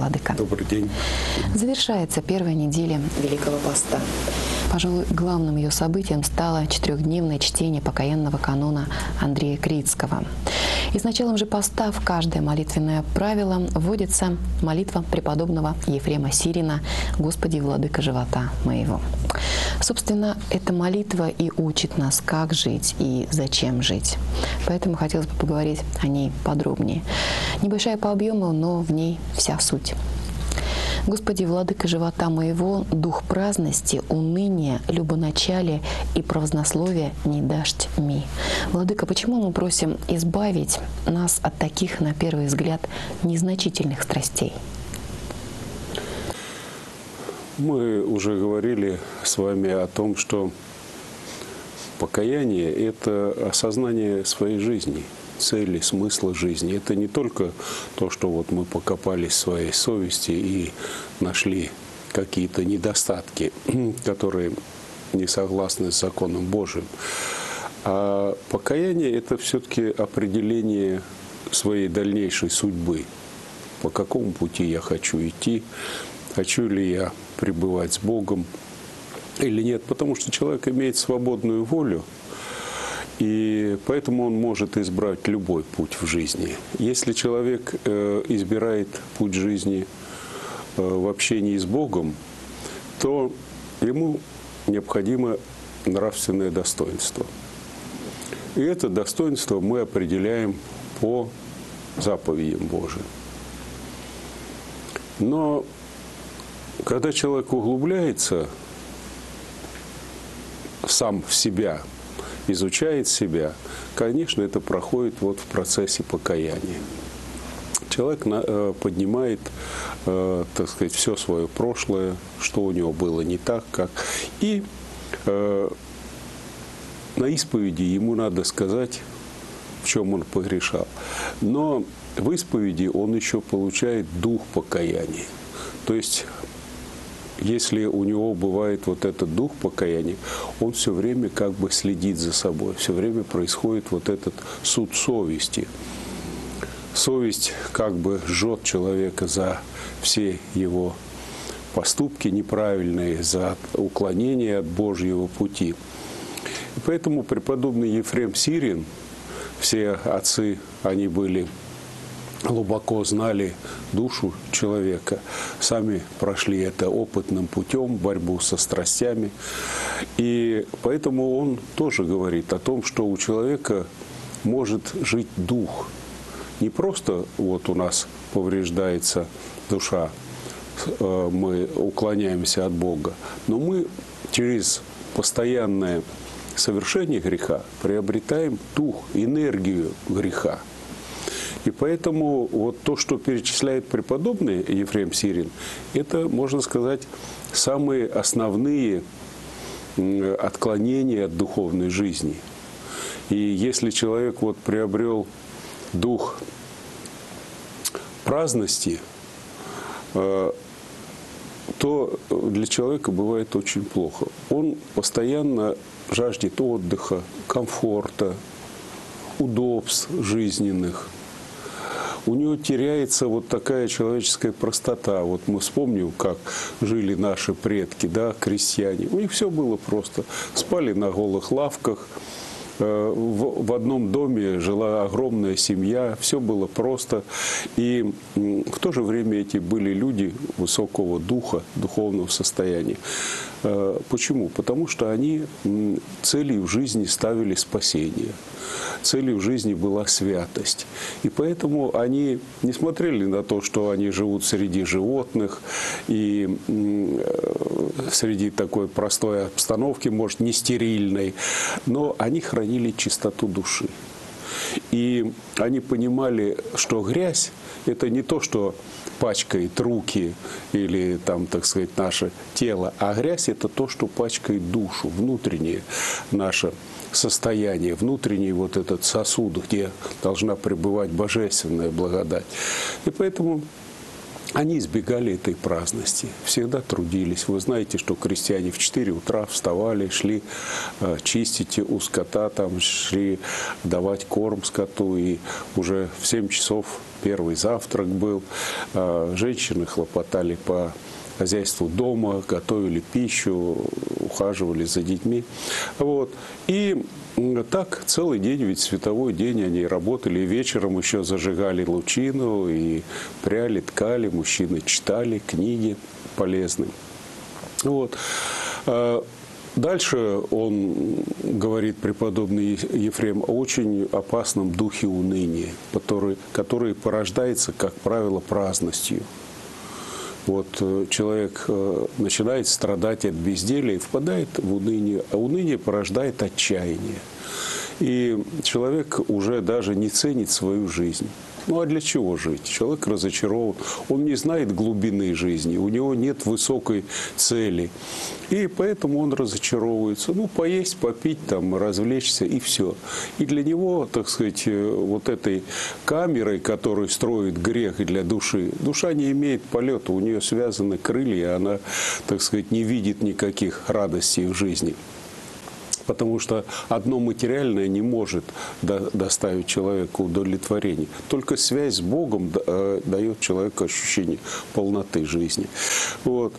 владыка. Добрый день. Завершается первая неделя Великого Поста. Пожалуй, главным ее событием стало четырехдневное чтение покаянного канона Андрея Критского. И с началом же поста в каждое молитвенное правило вводится молитва преподобного Ефрема Сирина «Господи, владыка живота моего». Собственно, эта молитва и учит нас, как жить и зачем жить. Поэтому хотелось бы поговорить о ней подробнее. Небольшая по объему, но в ней вся суть. «Господи, владыка живота моего, дух праздности, уныния, любоначалия и празднословия не дашь ми». Владыка, почему мы просим избавить нас от таких, на первый взгляд, незначительных страстей? Мы уже говорили с вами о том, что покаяние – это осознание своей жизни, цели, смысла жизни. Это не только то, что вот мы покопались в своей совести и нашли какие-то недостатки, которые не согласны с законом Божьим. А покаяние – это все-таки определение своей дальнейшей судьбы. По какому пути я хочу идти, хочу ли я пребывать с Богом или нет. Потому что человек имеет свободную волю, и поэтому он может избрать любой путь в жизни. Если человек избирает путь жизни в общении с Богом, то ему необходимо нравственное достоинство. И это достоинство мы определяем по заповедям Божьим. Но когда человек углубляется сам в себя, изучает себя, конечно, это проходит вот в процессе покаяния. Человек поднимает, так сказать, все свое прошлое, что у него было не так, как. И на исповеди ему надо сказать, в чем он погрешал. Но в исповеди он еще получает дух покаяния. То есть, если у него бывает вот этот дух покаяния, он все время как бы следит за собой, все время происходит вот этот суд совести. Совесть как бы жжет человека за все его поступки неправильные, за уклонение от Божьего пути. И поэтому преподобный Ефрем Сирин, все отцы, они были глубоко знали душу человека, сами прошли это опытным путем, борьбу со страстями. И поэтому он тоже говорит о том, что у человека может жить дух. Не просто вот у нас повреждается душа, мы уклоняемся от Бога, но мы через постоянное совершение греха приобретаем дух, энергию греха. И поэтому вот то, что перечисляет преподобный Ефрем Сирин, это, можно сказать, самые основные отклонения от духовной жизни. И если человек вот приобрел дух праздности, то для человека бывает очень плохо. Он постоянно жаждет отдыха, комфорта, удобств жизненных. У него теряется вот такая человеческая простота. Вот мы вспомним, как жили наши предки, да, крестьяне. У них все было просто. Спали на голых лавках. В одном доме жила огромная семья, все было просто. И в то же время эти были люди высокого духа, духовного состояния. Почему? Потому что они целью в жизни ставили спасение. Целью в жизни была святость. И поэтому они не смотрели на то, что они живут среди животных и среди такой простой обстановки, может, не стерильной, но они хранили чистоту души. И они понимали, что грязь – это не то, что пачкает руки или, там, так сказать, наше тело, а грязь – это то, что пачкает душу, внутреннее наше состояние, внутренний вот этот сосуд, где должна пребывать божественная благодать. И поэтому они избегали этой праздности, всегда трудились. Вы знаете, что крестьяне в 4 утра вставали, шли чистить у скота, там, шли давать корм скоту, и уже в 7 часов первый завтрак был. Женщины хлопотали по хозяйству дома, готовили пищу, ухаживали за детьми. Вот. И так целый день, ведь световой день они работали, и вечером еще зажигали лучину, и пряли, ткали, мужчины читали книги полезные. Вот. Дальше он говорит, преподобный Ефрем, о очень опасном духе уныния, который порождается, как правило, праздностью. Вот человек начинает страдать от безделия и впадает в уныние, а уныние порождает отчаяние. И человек уже даже не ценит свою жизнь. Ну а для чего жить? Человек разочарован, он не знает глубины жизни, у него нет высокой цели. И поэтому он разочаровывается. Ну, поесть, попить, там, развлечься и все. И для него, так сказать, вот этой камерой, которую строит грех для души, душа не имеет полета, у нее связаны крылья, она, так сказать, не видит никаких радостей в жизни. Потому что одно материальное не может доставить человеку удовлетворение. Только связь с Богом дает человеку ощущение полноты жизни. Вот.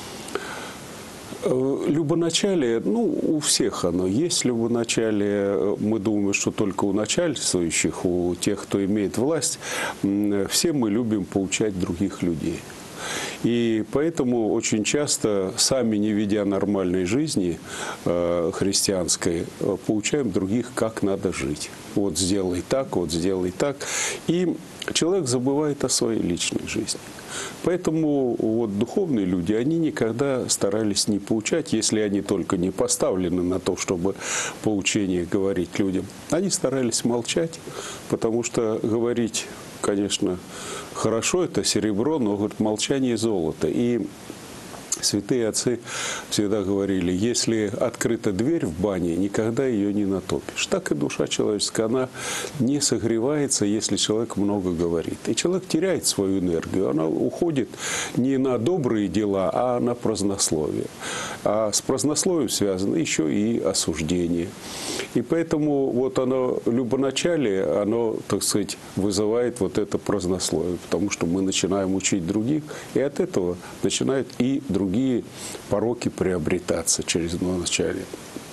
Любоначалие, ну, у всех оно есть. Любоначалие, мы думаем, что только у начальствующих, у тех, кто имеет власть. Все мы любим поучать других людей. И поэтому очень часто, сами не ведя нормальной жизни христианской, поучаем других, как надо жить. Вот сделай так, вот сделай так. И человек забывает о своей личной жизни. Поэтому вот духовные люди, они никогда старались не поучать, если они только не поставлены на то, чтобы поучение говорить людям. Они старались молчать, потому что говорить, конечно, хорошо, это серебро, но, говорит, молчание золото. И святые отцы всегда говорили, если открыта дверь в бане, никогда ее не натопишь. Так и душа человеческая, она не согревается, если человек много говорит. И человек теряет свою энергию, она уходит не на добрые дела, а на празднословие. А с празднословием связано еще и осуждение. И поэтому вот оно, любоначалие, оно, так сказать, вызывает вот это празднословие, потому что мы начинаем учить других, и от этого начинают и другие пороки приобретаться через начале.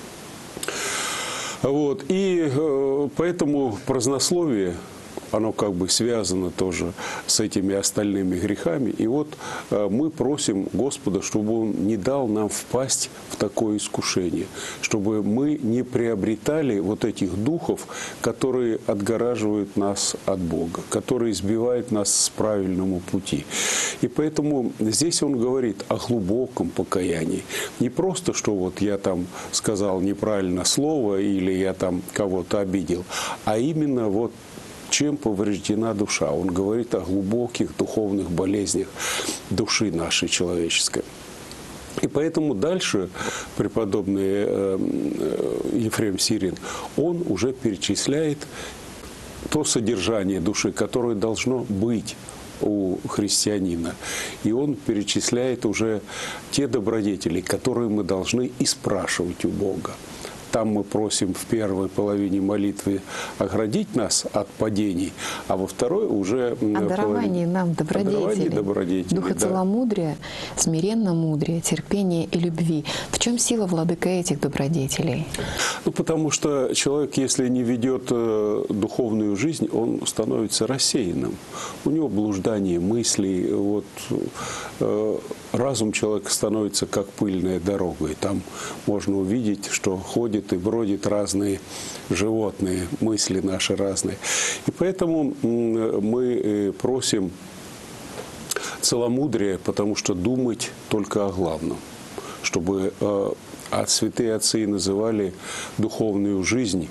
Вот. И поэтому празднословие, оно как бы связано тоже с этими остальными грехами. И вот мы просим Господа, чтобы Он не дал нам впасть в такое искушение, чтобы мы не приобретали вот этих духов, которые отгораживают нас от Бога, которые сбивают нас с правильного пути. И поэтому здесь он говорит о глубоком покаянии. Не просто, что вот я там сказал неправильно слово или я там кого-то обидел, а именно вот чем повреждена душа. Он говорит о глубоких духовных болезнях души нашей человеческой. И поэтому дальше преподобный Ефрем Сирин, он уже перечисляет то содержание души, которое должно быть у христианина. И он перечисляет уже те добродетели, которые мы должны и спрашивать у Бога. Там мы просим в первой половине молитвы оградить нас от падений, а во второй уже... О даровании нам добродетелей. Духа целомудрия, смиренно-мудрия, терпения и любви. В чем сила, владыка, этих добродетелей? Ну, потому что человек, если не ведет духовную жизнь, он становится рассеянным. У него блуждание мыслей, вот, разум человека становится как пыльная дорога. И там можно увидеть, что ходит и бродят разные животные, мысли наши разные. И поэтому мы просим целомудрия, потому что думать только о главном. Чтобы святые отцы называли духовную жизнь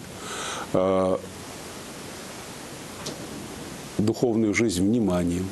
вниманием.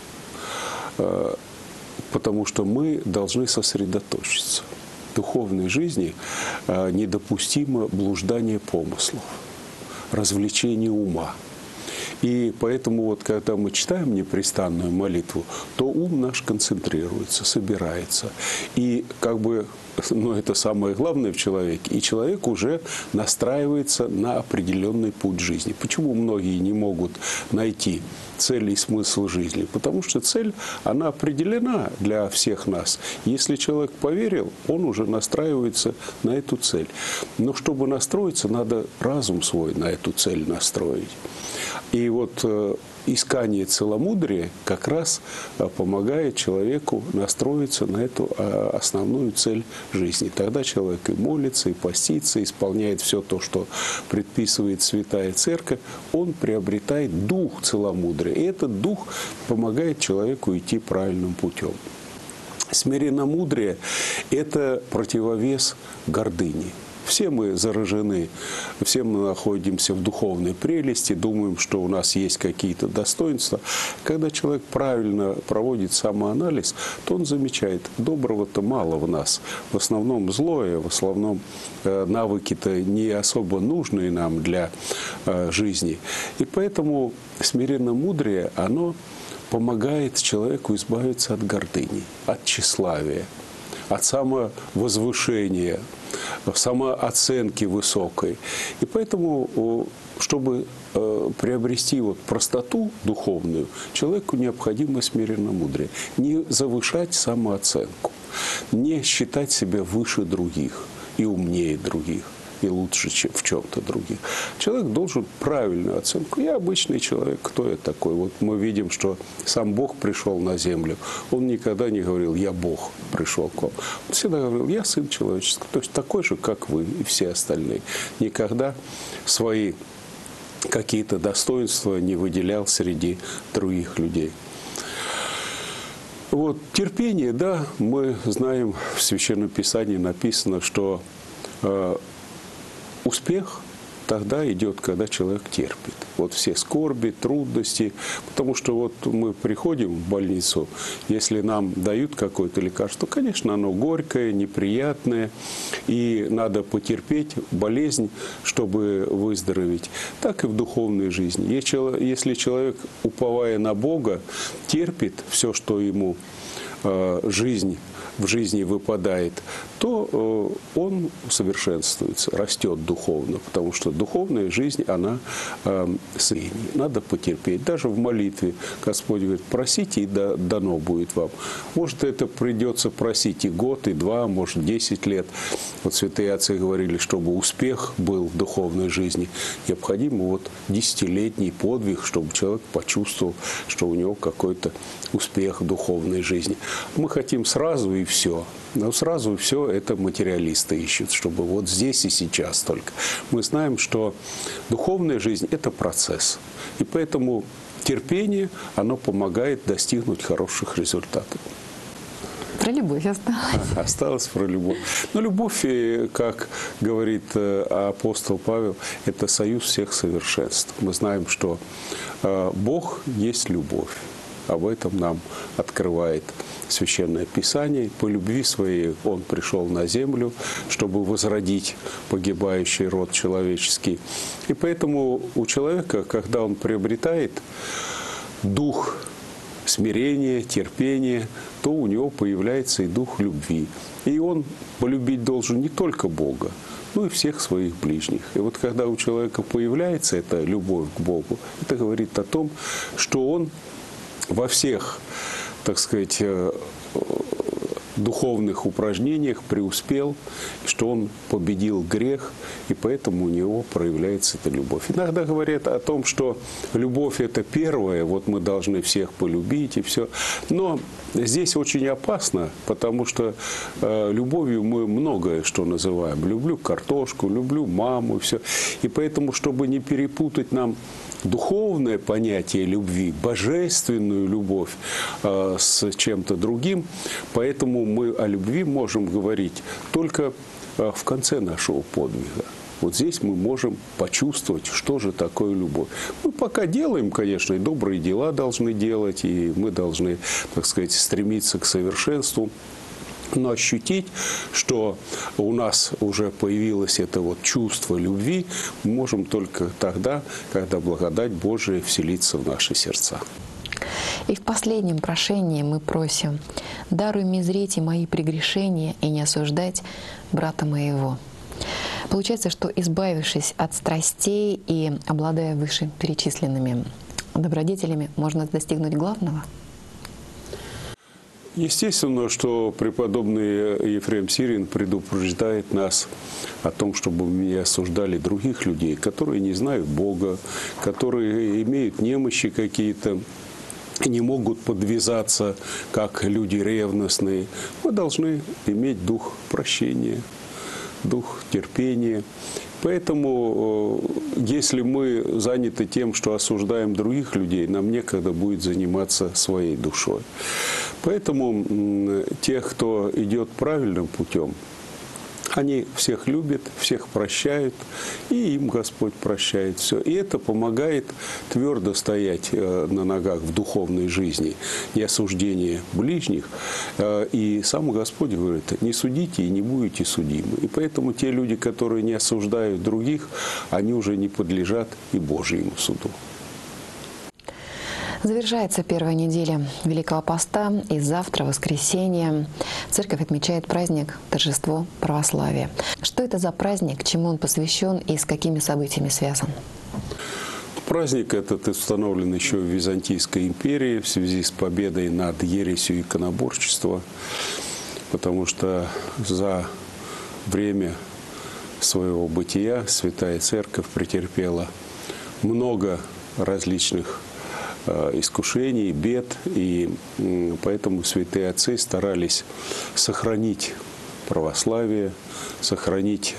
Потому что мы должны сосредоточиться. В духовной жизни недопустимо блуждание помыслов, развлечение ума. И поэтому вот когда мы читаем непрестанную молитву, то ум наш концентрируется, собирается. И как бы, ну, это самое главное в человеке. И человек уже настраивается на определенный путь жизни. Почему многие не могут найти цель и смысл жизни? Потому что цель, она определена для всех нас. Если человек поверил, он уже настраивается на эту цель. Но чтобы настроиться, надо разум свой на эту цель настроить. И вот искание целомудрия как раз помогает человеку настроиться на эту основную цель жизни. Тогда человек и молится, и постится, исполняет все то, что предписывает Святая Церковь. Он приобретает дух целомудрия. И этот дух помогает человеку идти правильным путем. Смиренномудрие – это противовес гордыни. Все мы заражены, все мы находимся в духовной прелести, думаем, что у нас есть какие-то достоинства. Когда человек правильно проводит самоанализ, то он замечает, доброго-то мало в нас. В основном злое, в основном навыки-то не особо нужные нам для жизни. И поэтому смиренномудрие, оно помогает человеку избавиться от гордыни, от тщеславия, от самовозвышения, самооценки высокой. И поэтому, чтобы приобрести вот простоту духовную, человеку необходимо смиренномудрие. Не завышать самооценку, не считать себя выше других и умнее других, и лучше, чем в чем-то других. Человек должен правильную оценку. Я обычный человек, кто я такой? Вот мы видим, что сам Бог пришел на землю. Он никогда не говорил, я Бог пришел к вам. Он всегда говорил, я сын человеческий. То есть такой же, как вы и все остальные. Никогда свои какие-то достоинства не выделял среди других людей. Вот терпение, да, мы знаем, в Священном Писании написано, что успех тогда идет, когда человек терпит. Вот все скорби, трудности. Потому что вот мы приходим в больницу, если нам дают какое-то лекарство, конечно, оно горькое, неприятное, и надо потерпеть болезнь, чтобы выздороветь. Так и в духовной жизни. Если человек, уповая на Бога, терпит все, что ему в жизни выпадает, то он совершенствуется, растет духовно, потому что духовная жизнь, она средняя. Надо потерпеть. Даже в молитве Господь говорит, просите, и дано будет вам. Может, это придется просить и год, и два, может, 10 лет. Вот святые отцы говорили, чтобы успех был в духовной жизни, необходимо вот 10-летний подвиг, чтобы человек почувствовал, что у него какой-то успех в духовной жизни. Мы хотим сразу и все. Но сразу все это материалисты ищут, чтобы вот здесь и сейчас только. Мы знаем, что духовная жизнь – это процесс. И поэтому терпение, оно помогает достигнуть хороших результатов. Про любовь осталось. Осталось про любовь. Но любовь, как говорит апостол Павел, это союз всех совершенств. Мы знаем, что Бог есть любовь. Об этом нам открывает Священное Писание. По любви своей Он пришел на землю, чтобы возродить погибающий род человеческий. И поэтому у человека, когда он приобретает дух смирения, терпения, то у него появляется и дух любви. И он полюбить должен не только Бога, но и всех своих ближних. И вот когда у человека появляется эта любовь к Богу, это говорит о том, что он во всех, так сказать, духовных упражнениях преуспел, что он победил грех, и поэтому у него проявляется эта любовь. Иногда говорят о том, что любовь – это первое, вот мы должны всех полюбить и все. Но здесь очень опасно, потому что любовью мы многое что называем. Люблю картошку, люблю маму и все. И поэтому, чтобы не перепутать нам духовное понятие любви, божественную любовь с чем-то другим, поэтому мы о любви можем говорить только в конце нашего подвига. Вот здесь мы можем почувствовать, что же такое любовь. Мы пока делаем, конечно, и добрые дела должны делать, и мы должны, так сказать, стремиться к совершенству. Но ощутить, что у нас уже появилось это вот чувство любви, мы можем только тогда, когда благодать Божия вселится в наши сердца. И в последнем прошении мы просим: «Даруй мне зреть и мои прегрешения, и не осуждать брата моего». Получается, что, избавившись от страстей и обладая вышеперечисленными добродетелями, можно достигнуть главного? Естественно, что преподобный Ефрем Сирин предупреждает нас о том, чтобы мы не осуждали других людей, которые не знают Бога, которые имеют немощи какие-то, не могут подвязаться, как люди ревностные. Мы должны иметь дух прощения, дух терпения. Поэтому, если мы заняты тем, что осуждаем других людей, нам некогда будет заниматься своей душой. Поэтому тех, кто идет правильным путем, они всех любят, всех прощают, и им Господь прощает все. И это помогает твердо стоять на ногах в духовной жизни, не осуждение ближних. И сам Господь говорит: не судите и не будете судимы. И поэтому те люди, которые не осуждают других, они уже не подлежат и Божьему суду. Завершается первая неделя Великого Поста, и завтра, воскресенье, Церковь отмечает праздник Торжество Православия. Что это за праздник, чему он посвящен и с какими событиями связан? Праздник этот установлен еще в Византийской империи в связи с победой над ересью иконоборчества, потому что за время своего бытия Святая Церковь претерпела много различных искушений, бед, и поэтому святые отцы старались сохранить православие, сохранить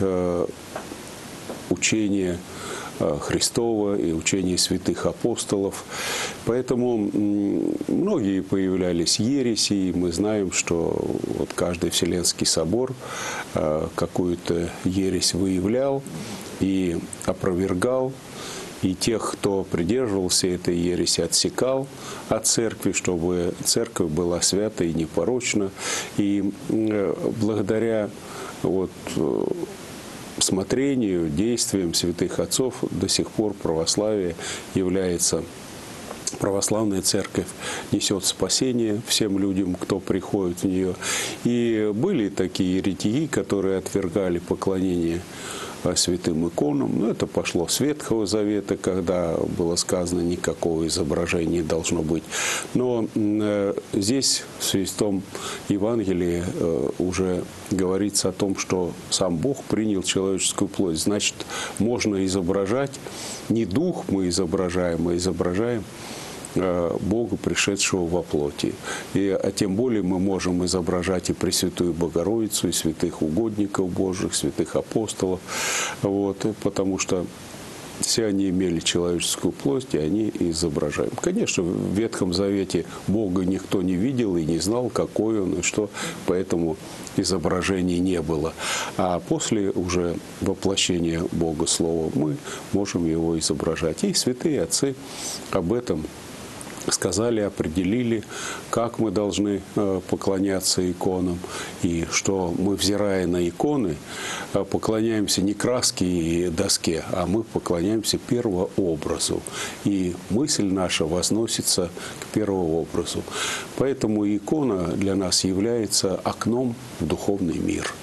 учение Христова и учение святых апостолов. Поэтому многие появлялись ереси, и мы знаем, что вот каждый Вселенский собор какую-то ересь выявлял и опровергал. И тех, кто придерживался этой ереси, отсекал от церкви, чтобы церковь была свята и непорочна. И благодаря вот смотрению, действиям святых отцов до сих пор православие является, православная церковь несет спасение всем людям, кто приходит в нее. И были такие еретики, которые отвергали поклонение святым иконам. Но это пошло с Ветхого Завета, когда было сказано, никакого изображения не должно быть. Но здесь в Святом Евангелии уже говорится о том, что сам Бог принял человеческую плоть. Значит, можно изображать, не дух мы изображаем, а изображаем Бога, пришедшего во плоти. А тем более мы можем изображать и Пресвятую Богородицу, и святых угодников Божьих, святых апостолов, вот, потому что все они имели человеческую плоть, и они изображаем. Конечно, в Ветхом Завете Бога никто не видел и не знал, какой Он и что, поэтому изображений не было. А после уже воплощения Бога Слова мы можем Его изображать. И святые отцы об этом сказали, определили, как мы должны поклоняться иконам, и что мы, взирая на иконы, поклоняемся не краске и доске, а мы поклоняемся первообразу. И мысль наша возносится к первообразу. Поэтому икона для нас является окном в духовный мир.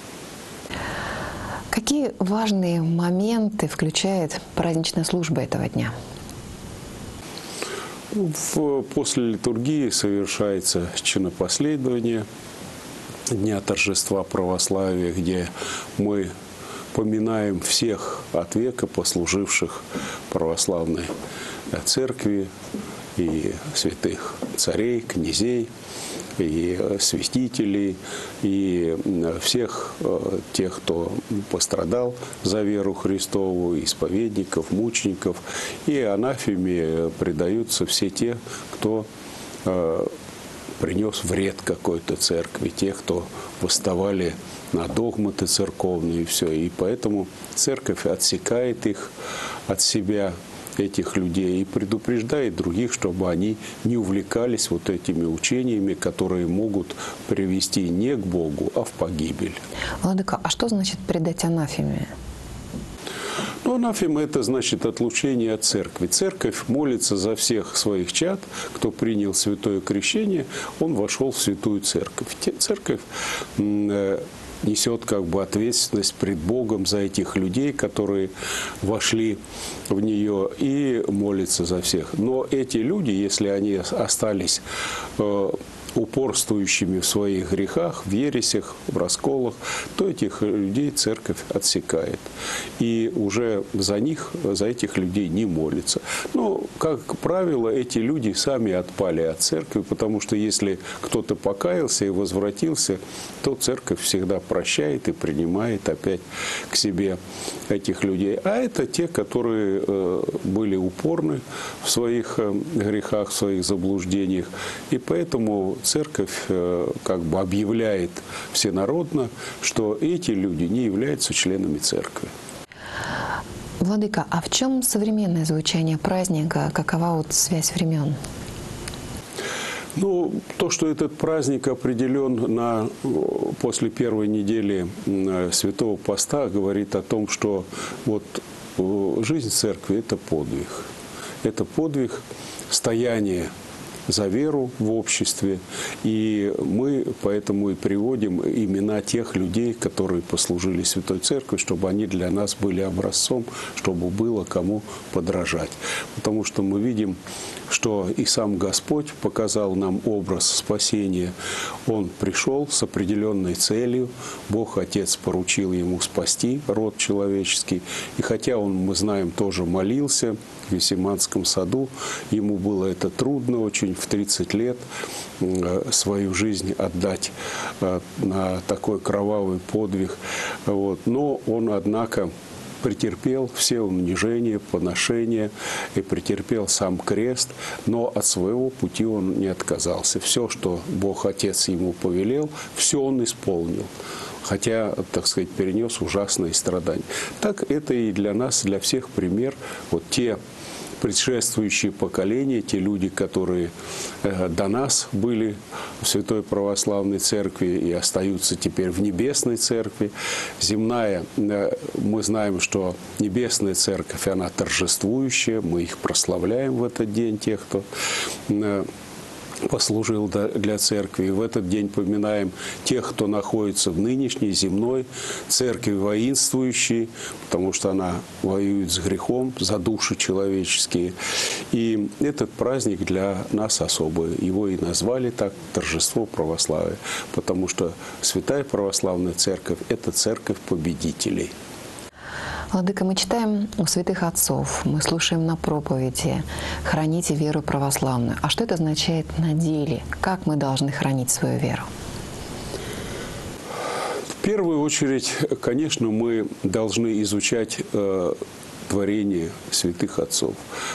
Какие важные моменты включает праздничная служба этого дня? После литургии совершается чинопоследование Дня торжества православия, где мы поминаем всех от века послуживших православной церкви, и святых царей, князей, и святителей, и всех тех, кто пострадал за веру Христову, исповедников, мучеников. И анафеме предаются все те, кто принес вред какой-то церкви, те, кто восставали на догматы церковные, и все. И поэтому церковь отсекает их от себя, этих людей и предупреждает других, чтобы они не увлекались вот этими учениями, которые могут привести не к Богу, а в погибель. Владыка, а что значит предать анафеме? Ну, анафема – это значит отлучение от церкви. Церковь молится за всех своих чад, кто принял святое крещение, он вошел в святую церковь. Церковь несет как бы ответственность пред Богом за этих людей, которые вошли в нее, и молится за всех. Но эти люди, если они остались упорствующими в своих грехах, в ересях, в расколах, то этих людей церковь отсекает. И уже за них, за этих людей не молится. Но, как правило, эти люди сами отпали от церкви, потому что если кто-то покаялся и возвратился, то церковь всегда прощает и принимает опять к себе этих людей. А это те, которые были упорны в своих грехах, в своих заблуждениях. И поэтому церковь как бы объявляет всенародно, что эти люди не являются членами церкви. Владыка, а в чем современное звучание праздника? Какова вот связь времен? Ну, то, что этот праздник определен после первой недели Святого Поста, говорит о том, что вот жизнь церкви – это подвиг. Это подвиг стояния за веру в обществе. И мы поэтому и приводим имена тех людей, которые послужили Святой Церкви, чтобы они для нас были образцом, чтобы было кому подражать. Потому что мы видим, что и сам Господь показал нам образ спасения. Он пришел с определенной целью. Бог Отец поручил ему спасти род человеческий. И хотя он, мы знаем, тоже молился в Гефсиманском саду, ему было это трудно очень в 30 лет свою жизнь отдать на такой кровавый подвиг. Вот. Но он, однако, претерпел все унижения, поношения и претерпел сам крест, но от своего пути он не отказался. Все, что Бог Отец ему повелел, все он исполнил. Хотя, так сказать, перенес ужасные страдания. Так это и для нас, для всех пример. Вот те предшествующие поколения, те люди, которые до нас были в Святой Православной Церкви и остаются теперь в Небесной Церкви. Земная, мы знаем, что Небесная Церковь, она торжествующая, мы их прославляем в этот день, тех, кто послужил для церкви. И в этот день поминаем тех, кто находится в нынешней земной церкви воинствующей, потому что она воюет с грехом за души человеческие. И этот праздник для нас особый. Его и назвали так торжество православия, потому что Святая Православная Церковь – это церковь победителей. Владыка, мы читаем у святых отцов, мы слушаем на проповеди «Храните веру православную». А что это означает на деле? Как мы должны хранить свою веру? В первую очередь, конечно, мы должны изучать творение святых отцов,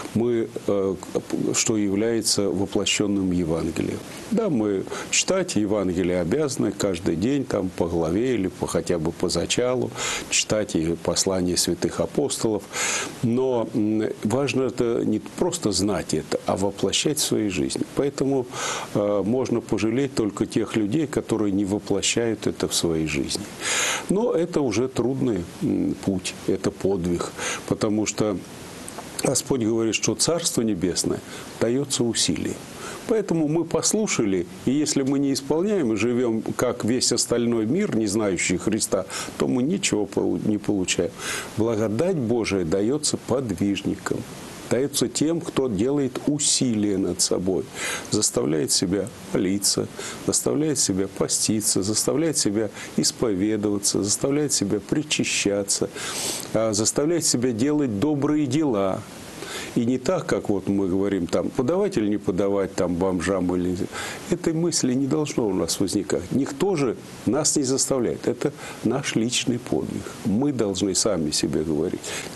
что является воплощенным Евангелием. Да, мы читать Евангелие обязаны каждый день там, по главе или хотя бы по зачалу, читать и послания святых апостолов. Но важно это не просто знать это, а воплощать в своей жизни. Поэтому можно пожалеть только тех людей, которые не воплощают это в своей жизни. Но это уже трудный путь, это подвиг, потому что Господь говорит, что Царство Небесное дается усилием. Поэтому мы послушали, и если мы не исполняем и живем, как весь остальной мир, не знающий Христа, то мы ничего не получаем. Благодать Божия дается подвижникам, дается тем, кто делает усилия над собой, заставляет себя молиться, заставляет себя поститься, заставляет себя исповедоваться, заставляет себя причащаться, заставляет себя делать добрые дела. И не так, как вот мы говорим, там, подавать или не подавать там, бомжам. Этой мысли не должно у нас возникать. Никто же нас не заставляет. Это наш личный подвиг. Мы должны сами себе говорить.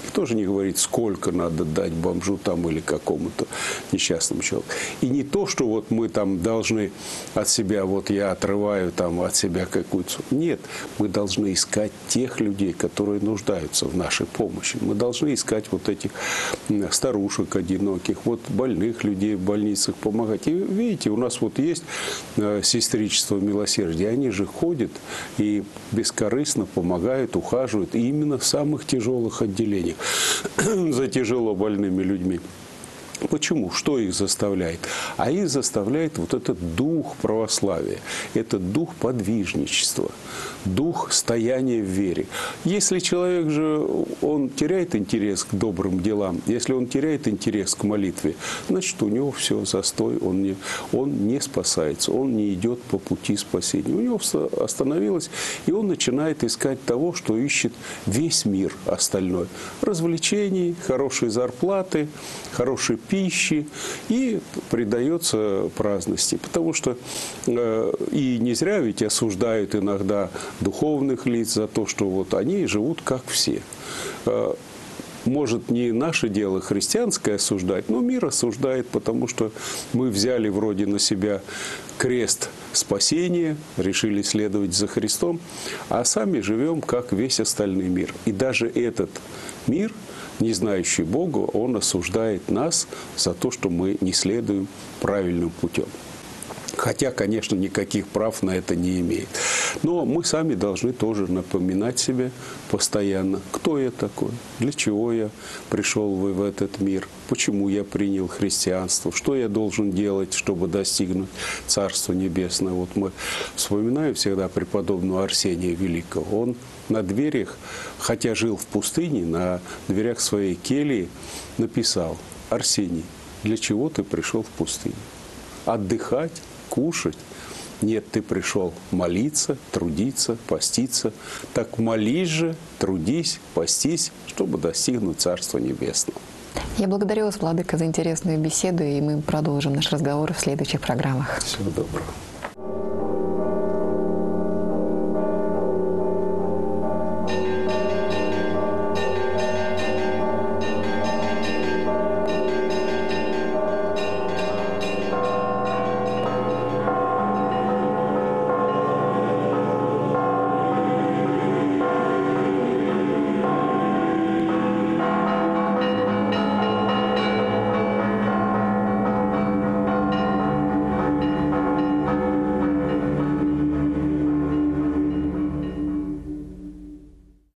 тоже не говорит, сколько надо дать бомжу там или какому-то несчастному человеку. И не то, что вот мы там должны от себя, вот я отрываю там от себя какую-то... Нет, мы должны искать тех людей, которые нуждаются в нашей помощи. Мы должны искать вот этих старушек одиноких, вот больных людей в больницах, помогать. И видите, у нас вот есть сестричество милосердия. Они же ходят и бескорыстно помогают, ухаживают именно в самых тяжелых отделениях за тяжело больными людьми. Почему? Что их заставляет? А их заставляет вот этот дух православия, этот дух подвижничества, дух стояния в вере. Если человек же, он теряет интерес к добрым делам, если он теряет интерес к молитве, значит, у него все, застой, он не спасается, он не идет по пути спасения. У него остановилось, и он начинает искать того, что ищет весь мир остальной. Развлечений, хорошей зарплаты, хорошей пищи, и предается праздности. Потому что и не зря ведь осуждают иногда духовных лиц за то, что вот они живут как все. Может, не наше дело христианское осуждать, но мир осуждает, потому что мы взяли вроде на себя крест спасения, решили следовать за Христом, а сами живем, как весь остальной мир. И даже этот мир, не знающий Бога, он осуждает нас за то, что мы не следуем правильным путем. Хотя, конечно, никаких прав на это не имеет. Но мы сами должны тоже напоминать себе постоянно, кто я такой, для чего я пришел в этот мир, почему я принял христианство, что я должен делать, чтобы достигнуть Царства Небесного. Вот мы вспоминаем всегда преподобного Арсения Великого. Он на дверях, хотя жил в пустыне, на дверях своей кельи написал: «Арсений, для чего ты пришел в пустыню? Отдыхать? Кушать? Нет, ты пришел молиться, трудиться, поститься. Так молись же, трудись, постись, чтобы достигнуть Царства Небесного». Я благодарю вас, Владыка, за интересную беседу, и мы продолжим наш разговор в следующих программах. Всего доброго.